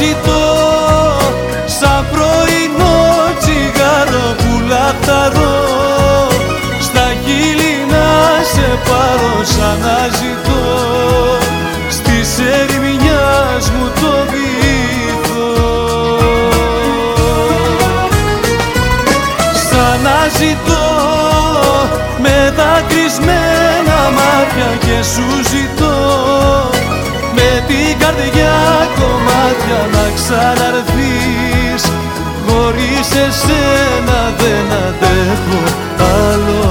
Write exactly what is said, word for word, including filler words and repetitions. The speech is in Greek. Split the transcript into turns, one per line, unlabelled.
αναζητώ σαν πρωινό τσιγάρο που λαχταρώ, στα χείλη να σε πάρω σαν να ζητώ, στις ερημινιάς μου το βυθό. Σαν να ζητώ με δακρυσμένα μάτια και σου ζητώ με την καρδιά κομμάτια να ξαναρθείς, χωρίς εσένα δεν αντέχω άλλο.